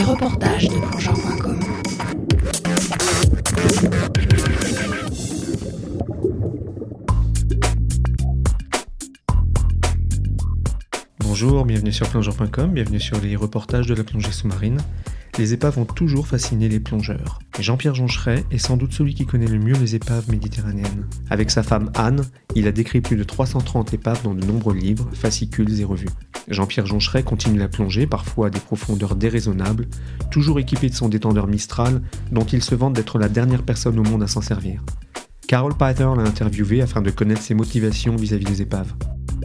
les reportages de plongeurs.com. Bonjour, bienvenue sur plongeurs.com, bienvenue sur les reportages de la plongée sous-marine. Les épaves ont toujours fasciné les plongeurs. Et Jean-Pierre Joncheret est sans doute celui qui connaît le mieux les épaves méditerranéennes. Avec sa femme Anne, il a décrit plus de 330 épaves dans de nombreux livres, fascicules et revues. Jean-Pierre Joncheret continue la plongée, parfois à des profondeurs déraisonnables, toujours équipé de son détendeur Mistral, dont il se vante d'être la dernière personne au monde à s'en servir. Carol Pyther l'a interviewé afin de connaître ses motivations vis-à-vis des épaves.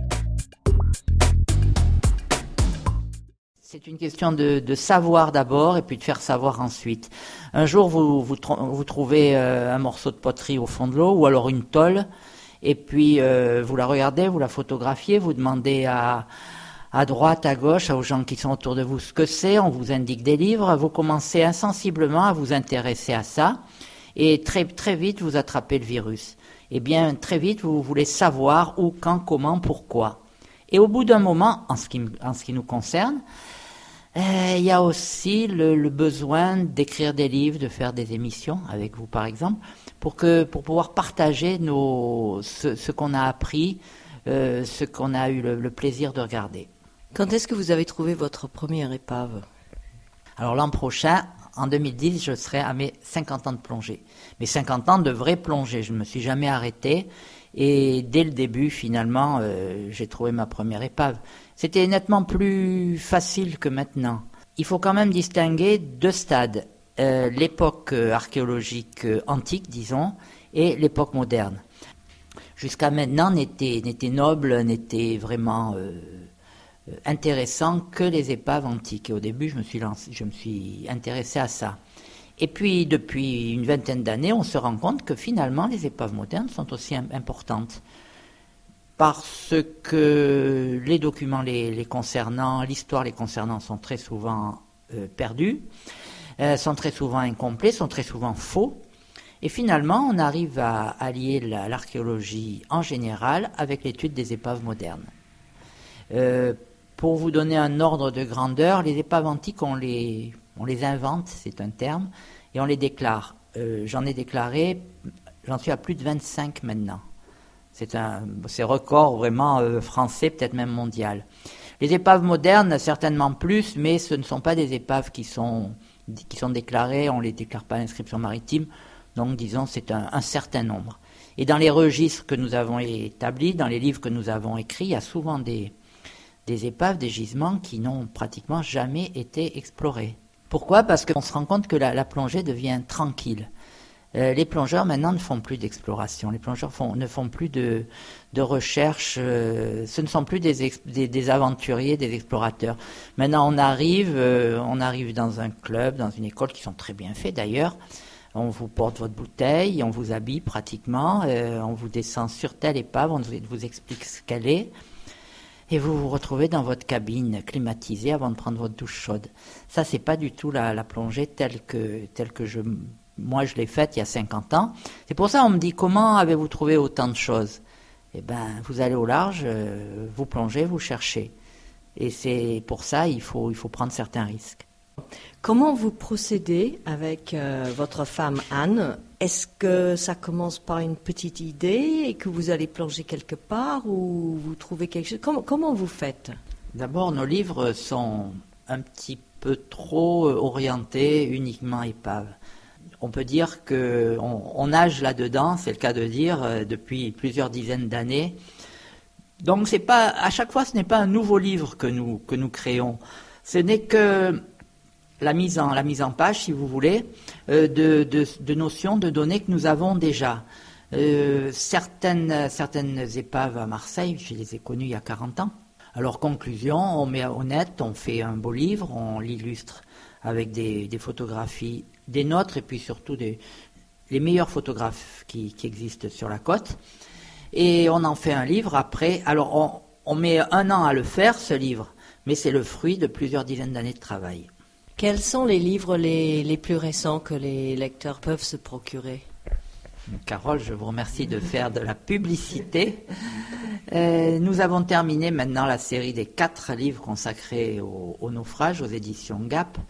C'est une question de savoir d'abord et puis de faire savoir ensuite. Un jour, vous trouvez un morceau de poterie au fond de l'eau ou alors une tôle et puis vous la regardez, vous la photographiez, vous demandez à droite, à gauche, aux gens qui sont autour de vous ce que c'est, on vous indique des livres, vous commencez insensiblement à vous intéresser à ça et très, très vite vous attrapez le virus. Et bien très vite vous voulez savoir où, quand, comment, pourquoi. Et au bout d'un moment, en ce qui nous concerne, il y a aussi le besoin d'écrire des livres, de faire des émissions avec vous par exemple, pour pouvoir partager ce qu'on a appris, ce qu'on a eu le plaisir de regarder. Quand est-ce que vous avez trouvé votre première épave ? Alors l'an prochain, en 2010, je serai à mes 50 ans de plongée. Mes 50 ans de vraie plongée, je ne me suis jamais arrêté. Et dès le début, finalement, j'ai trouvé ma première épave. C'était nettement plus facile que maintenant. Il faut quand même distinguer deux stades. L'époque archéologique antique, disons, et l'époque moderne. Jusqu'à maintenant, n'était noble, n'était vraiment intéressant que les épaves antiques. Et au début, je me suis intéressé à ça. Et puis, depuis une vingtaine d'années, on se rend compte que finalement, les épaves modernes sont aussi importantes. Parce que les documents les concernant, l'histoire les concernant sont très souvent perdus, sont très souvent incomplets, sont très souvent faux. Et finalement, on arrive à lier l'archéologie en général avec l'étude des épaves modernes. Pour vous donner un ordre de grandeur, les épaves antiques, on les invente, c'est un terme, et on les déclare. J'en suis à plus de 25 maintenant. C'est record vraiment français, peut-être même mondial. Les épaves modernes, certainement plus, mais ce ne sont pas des épaves qui sont déclarées, on ne les déclare pas à l'inscription maritime, donc disons c'est un certain nombre. Et dans les registres que nous avons établis, dans les livres que nous avons écrits, il y a souvent des épaves, des gisements qui n'ont pratiquement jamais été explorés. Pourquoi ? Parce qu'on se rend compte que la plongée devient tranquille. Les plongeurs maintenant ne font plus d'exploration, les plongeurs ne font plus de recherche, ce ne sont plus des aventuriers, des explorateurs. Maintenant on arrive dans un club, dans une école qui sont très bien faits d'ailleurs, on vous porte votre bouteille, on vous habille pratiquement, on vous descend sur telle épave, on vous explique ce qu'elle est. Et vous vous retrouvez dans votre cabine climatisée avant de prendre votre douche chaude. Ça, c'est pas du tout la plongée telle que moi je l'ai faite il y a 50 ans. C'est pour ça qu'on me dit, comment avez-vous trouvé autant de choses ? Eh ben, vous allez au large, vous plongez, vous cherchez. Et c'est pour ça il faut prendre certains risques. Comment vous procédez avec votre femme Anne ? Est-ce que ça commence par une petite idée et que vous allez plonger quelque part ou vous trouvez quelque chose ? Comment vous faites ? D'abord, nos livres sont un petit peu trop orientés uniquement épaves. On peut dire qu'on nage là-dedans, c'est le cas de dire, depuis plusieurs dizaines d'années. Donc à chaque fois, ce n'est pas un nouveau livre que nous créons. Ce n'est que la mise en page, si vous voulez, de notions, de données que nous avons déjà. Certaines épaves à Marseille, je les ai connues il y a 40 ans. Alors conclusion, on met au net, on fait un beau livre, on l'illustre avec des photographies des nôtres et puis surtout les meilleurs photographes qui existent sur la côte. Et on en fait un livre après. Alors on met 1 an à le faire, ce livre, mais c'est le fruit de plusieurs dizaines d'années de travail. Quels sont les livres les plus récents que les lecteurs peuvent se procurer ? Carole, je vous remercie de faire de la publicité. Nous avons terminé maintenant la série des 4 livres consacrés au naufrage aux éditions Gap.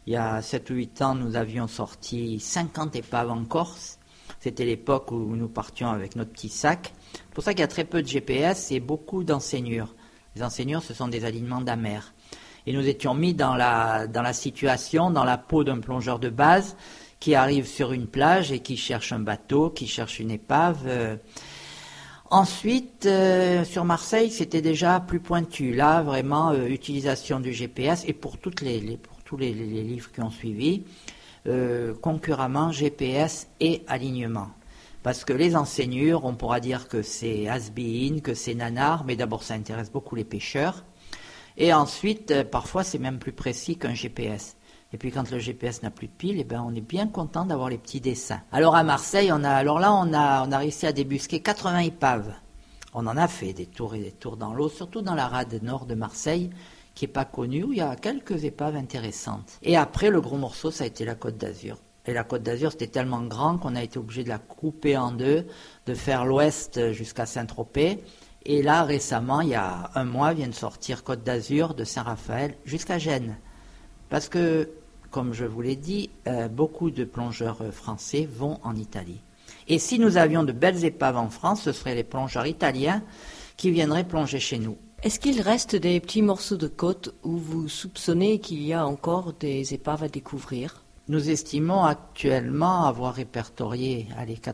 Il y a 7 ou 8 ans, nous avions sorti 50 épaves en Corse. C'était l'époque où nous partions avec notre petit sac. C'est pour ça qu'il y a très peu de GPS et beaucoup d'enseignures. Les enseignures, ce sont des alignements d'amer. Et nous étions mis dans la situation, dans la peau d'un plongeur de base qui arrive sur une plage et qui cherche un bateau, qui cherche une épave. Ensuite, sur Marseille, c'était déjà plus pointu. Là, vraiment, utilisation du GPS et pour tous les livres qui ont suivi, concurremment GPS et alignement. Parce que les enseignures, on pourra dire que c'est has-been, que c'est nanar, mais d'abord ça intéresse beaucoup les pêcheurs. Et ensuite, parfois c'est même plus précis qu'un GPS. Et puis quand le GPS n'a plus de pile, on est bien content d'avoir les petits dessins. Alors à Marseille, on a réussi à débusquer 80 épaves. On en a fait des tours et des tours dans l'eau, surtout dans la rade nord de Marseille, qui n'est pas connue, où il y a quelques épaves intéressantes. Et après, le gros morceau, ça a été la Côte d'Azur. Et la Côte d'Azur, c'était tellement grand qu'on a été obligé de la couper en deux, de faire l'ouest jusqu'à Saint-Tropez. Et là, récemment, il y a un mois, vient de sortir Côte d'Azur de Saint-Raphaël jusqu'à Gênes. Parce que, comme je vous l'ai dit, beaucoup de plongeurs français vont en Italie. Et si nous avions de belles épaves en France, ce seraient les plongeurs italiens qui viendraient plonger chez nous. Est-ce qu'il reste des petits morceaux de côte où vous soupçonnez qu'il y a encore des épaves à découvrir ? Nous estimons actuellement avoir répertorié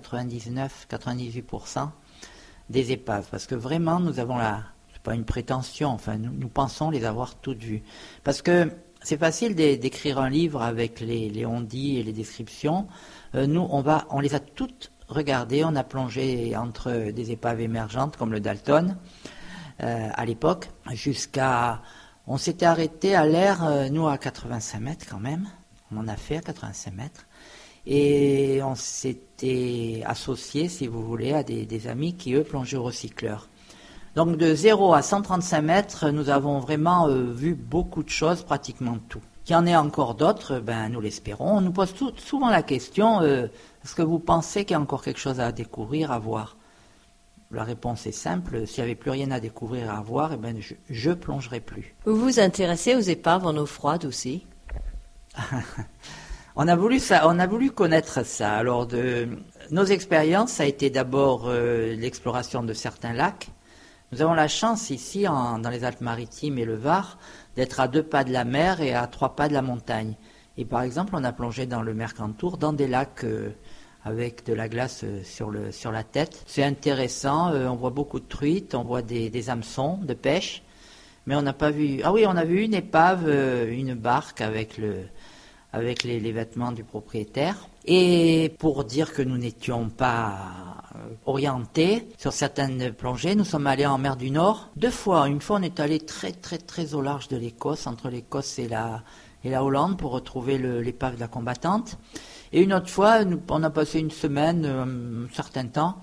99-98% des épaves. Parce que vraiment, nous avons c'est pas une prétention, enfin, nous pensons les avoir toutes vues. Parce que c'est facile d'écrire un livre avec les on-dit et les descriptions. Nous, on les a toutes regardées. On a plongé entre des épaves émergentes comme le Dalton à l'époque, on s'était arrêté à l'air, nous à 85 mètres quand même. On en a fait à 85 mètres. Et on s'était associé, si vous voulez, à des amis qui, eux, plongeaient au recycleur. Donc de 0 à 135 mètres, nous avons vraiment vu beaucoup de choses, pratiquement tout. Qu'il y en ait encore d'autres, nous l'espérons. On nous pose souvent la question, est-ce que vous pensez qu'il y a encore quelque chose à découvrir, à voir ? La réponse est simple, s'il n'y avait plus rien à découvrir, à voir, je plongerai plus. Vous vous intéressez aux épaves en eau froide aussi ? On a voulu connaître ça. Alors, nos expériences, ça a été d'abord l'exploration de certains lacs. Nous avons la chance ici, dans les Alpes-Maritimes et le Var, d'être à 2 pas de la mer et à 3 pas de la montagne. Et par exemple, on a plongé dans le Mercantour, dans des lacs avec de la glace sur la tête. C'est intéressant, on voit beaucoup de truites, on voit des hameçons de pêche, mais on n'a pas vu... Ah oui, on a vu une épave, une barque avec les vêtements du propriétaire. Et pour dire que nous n'étions pas orientés sur certaines plongées, nous sommes allés en mer du Nord 2 fois. Une fois, on est allé très très très au large de l'Écosse, entre l'Écosse et la Hollande, pour retrouver l'épave de la combattante. Et une autre fois, on a passé une semaine, un certain temps,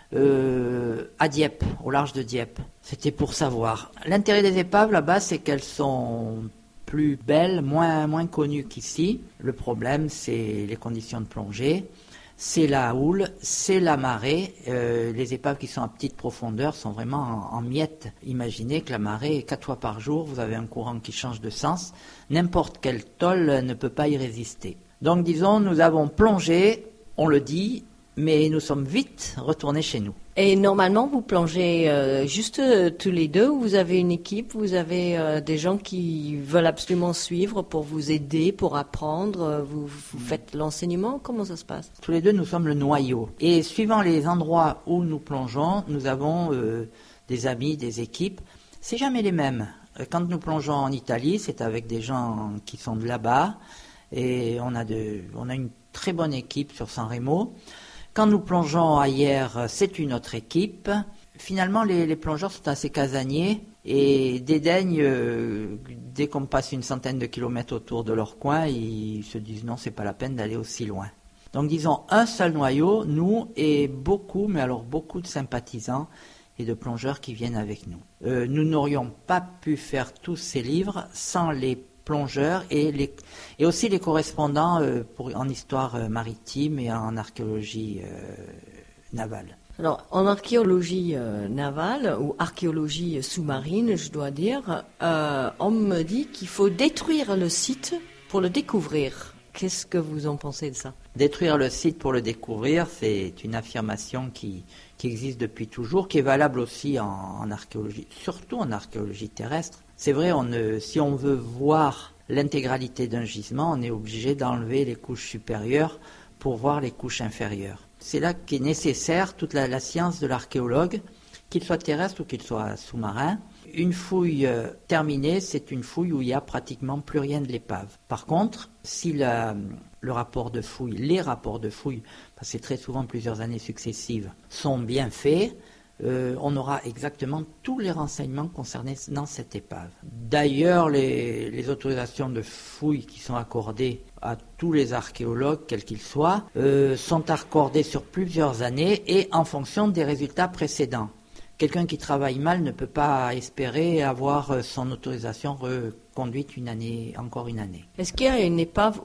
à Dieppe, au large de Dieppe. C'était pour savoir. L'intérêt des épaves là-bas, c'est qu'elles sont plus belles, moins connues qu'ici. Le problème, c'est les conditions de plongée, c'est la houle, c'est la marée. Les épaves qui sont à petite profondeur sont vraiment en miettes. Imaginez que la marée, 4 fois par jour, vous avez un courant qui change de sens. N'importe quelle tôle ne peut pas y résister. Donc disons, nous avons plongé, on le dit, mais nous sommes vite retournés chez nous. Et normalement, vous plongez juste tous les deux, ou vous avez une équipe, vous avez des gens qui veulent absolument suivre pour vous aider, pour apprendre, vous faites l'enseignement, comment ça se passe ? Tous les deux, nous sommes le noyau. Et suivant les endroits où nous plongeons, nous avons des amis, des équipes. C'est jamais les mêmes. Quand nous plongeons en Italie, c'est avec des gens qui sont de là-bas, et on a une très bonne équipe sur San Remo. Quand nous plongeons ailleurs, c'est une autre équipe. Finalement, les plongeurs sont assez casaniers et dédaignent, dès qu'on passe une centaine de kilomètres autour de leur coin, ils se disent non, c'est pas la peine d'aller aussi loin. Donc disons un seul noyau, nous, et beaucoup, mais alors beaucoup de sympathisants et de plongeurs qui viennent avec nous. Nous n'aurions pas pu faire tous ces livres sans les plongeurs et aussi les correspondants en histoire maritime et en archéologie navale. Alors, en archéologie navale ou archéologie sous-marine, je dois dire, on me dit qu'il faut détruire le site Pour le découvrir, qu'est-ce que vous en pensez de ça? Détruire le site pour le découvrir, c'est une affirmation qui existe depuis toujours, qui est valable aussi en archéologie, surtout en archéologie terrestre. C'est vrai, si on veut voir l'intégralité d'un gisement, on est obligé d'enlever les couches supérieures pour voir les couches inférieures. C'est là qu'est nécessaire toute la science de l'archéologue, qu'il soit terrestre ou qu'il soit sous-marin. Une fouille terminée, c'est une fouille où il n'y a pratiquement plus rien de l'épave. Par contre, si les rapports de fouille, parce que c'est très souvent plusieurs années successives, sont bien faits, on aura exactement tous les renseignements concernés dans cette épave. D'ailleurs, les autorisations de fouille qui sont accordées à tous les archéologues, quels qu'ils soient, sont accordées sur plusieurs années et en fonction des résultats précédents. Quelqu'un qui travaille mal ne peut pas espérer avoir son autorisation reconduite encore une année. Est-ce qu'il y a une épave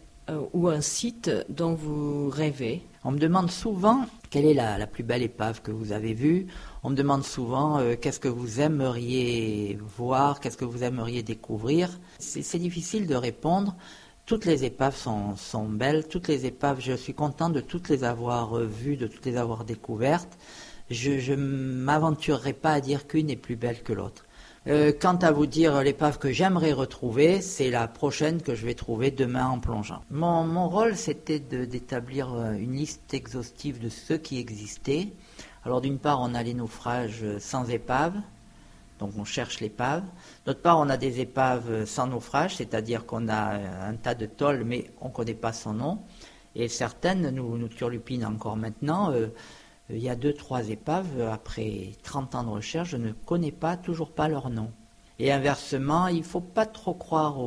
ou un site dont vous rêvez? On me demande souvent quelle est la plus belle épave que vous avez vue. On me demande souvent qu'est-ce que vous aimeriez voir, qu'est-ce que vous aimeriez découvrir. C'est difficile de répondre. Toutes les épaves sont belles. Toutes les épaves, je suis content de toutes les avoir vues, de toutes les avoir découvertes. Je ne m'aventurerai pas à dire qu'une est plus belle que l'autre. Quant à vous dire l'épave que j'aimerais retrouver, c'est la prochaine que je vais trouver demain en plongeant. Mon rôle, c'était d'établir une liste exhaustive de ceux qui existaient. Alors d'une part, on a les naufrages sans épave, donc on cherche l'épave. D'autre part, on a des épaves sans naufrage, c'est-à-dire qu'on a un tas de tôles, mais on ne connaît pas son nom. Et certaines nous turlupinent encore maintenant. Il y a 2-3 épaves, après 30 ans de recherche, je ne connais toujours pas leur nom. Et inversement, il ne faut pas trop croire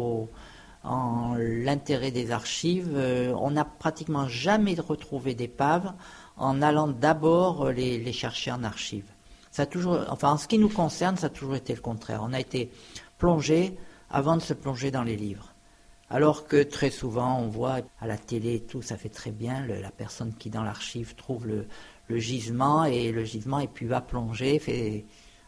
en l'intérêt des archives. On n'a pratiquement jamais retrouvé d'épave en allant d'abord les chercher en archives. En ce qui nous concerne, ça a toujours été le contraire. On a été plongé avant de se plonger dans les livres. Alors que très souvent, on voit à la télé et tout, ça fait très bien, la personne qui dans l'archive trouve le gisement, et puis va plonger,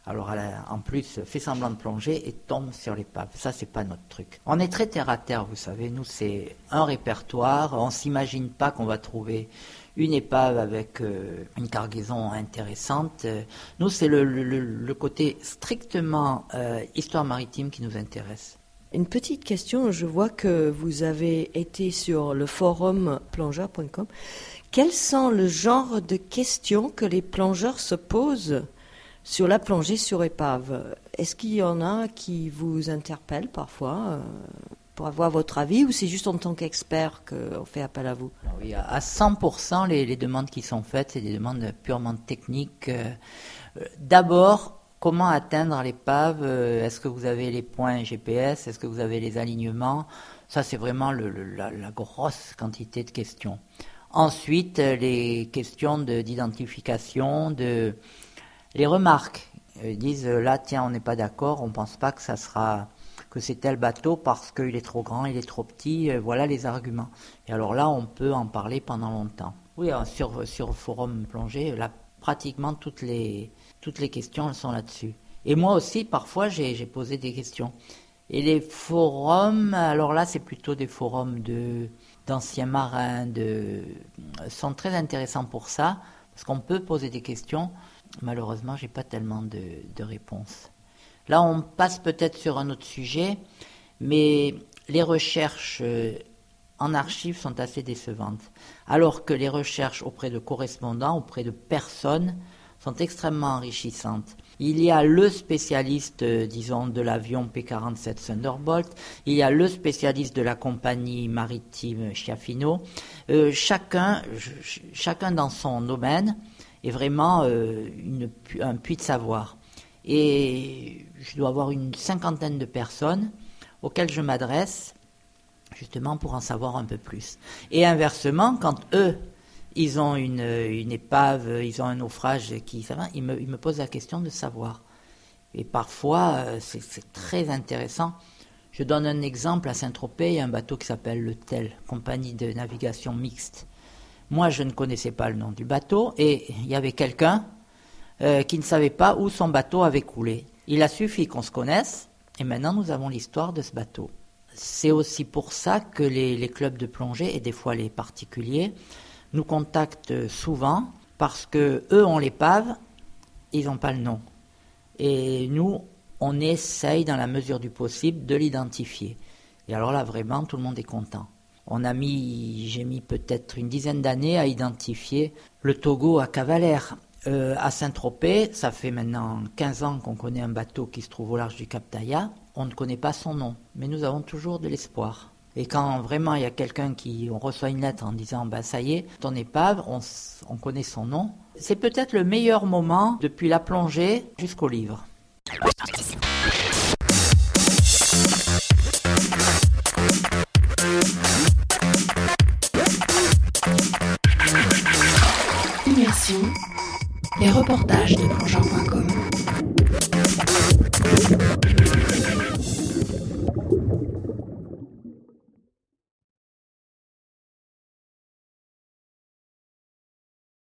en plus fait semblant de plonger et tombe sur l'épave. Ça, c'est pas notre truc. On est très terre à terre, vous savez. Nous, c'est un répertoire. On s'imagine pas qu'on va trouver une épave avec une cargaison intéressante. Nous, c'est le côté strictement histoire maritime qui nous intéresse. Une petite question, je vois que vous avez été sur le forum plongeur.com. Quels sont le genre de questions que les plongeurs se posent sur la plongée sur épave? Est-ce qu'il y en a qui vous interpellent parfois pour avoir votre avis, ou c'est juste en tant qu'expert qu'on fait appel à vous? Oui, à 100%, les demandes qui sont faites, c'est des demandes purement techniques. D'abord, comment atteindre l'épave? Est-ce que vous avez les points GPS? Est-ce que vous avez les alignements? Ça, c'est vraiment la grosse quantité de questions. Ensuite, les questions d'identification, les remarques. Ils disent, là, tiens, on n'est pas d'accord, on ne pense pas que c'est tel bateau parce qu'il est trop grand, il est trop petit, voilà les arguments. Et alors là, on peut en parler pendant longtemps. Oui, sur Forum Plongée, là, pratiquement toutes les questions, elles sont là-dessus. Et moi aussi, parfois, j'ai posé des questions. Et les forums, alors là, c'est plutôt des forums d'anciens marins, sont très intéressants pour ça, parce qu'on peut poser des questions. Malheureusement, j'ai pas tellement de réponses. Là, on passe peut-être sur un autre sujet, mais les recherches en archives sont assez décevantes, alors que les recherches auprès de correspondants, auprès de personnes, sont extrêmement enrichissantes. Il y a le spécialiste, disons, de l'avion P-47 Thunderbolt, il y a le spécialiste de la compagnie maritime Schiaffino. Chacun dans son domaine est vraiment un puits de savoir. Et je dois avoir une 50aine de personnes auxquelles je m'adresse, justement pour en savoir un peu plus. Et inversement, quand eux, ils ont une épave, ils ont un naufrage, ils me posent la question de savoir. Et parfois, c'est très intéressant. Je donne un exemple. À Saint-Tropez, il y a un bateau qui s'appelle le TEL, compagnie de navigation mixte. Moi, je ne connaissais pas le nom du bateau, et il y avait quelqu'un qui ne savait pas où son bateau avait coulé. Il a suffi qu'on se connaisse, et maintenant nous avons l'histoire de ce bateau. C'est aussi pour ça que les clubs de plongée et des fois les particuliers nous contactent souvent parce que eux ont l'épave, ils n'ont pas le nom. Et nous, on essaye dans la mesure du possible de l'identifier. Et alors là, vraiment, tout le monde est content. J'ai mis peut-être une dizaine d'années à identifier le Togo à Cavalère. À Saint-Tropez, ça fait maintenant 15 ans qu'on connaît un bateau qui se trouve au large du Cap Taya. On ne connaît pas son nom, mais nous avons toujours de l'espoir. Et quand vraiment il y a quelqu'un on reçoit une lettre en disant « ça y est, ton épave, on connaît son nom », c'est peut-être le meilleur moment depuis la plongée jusqu'au livre. Immersion, les reportages de plongeurs.com.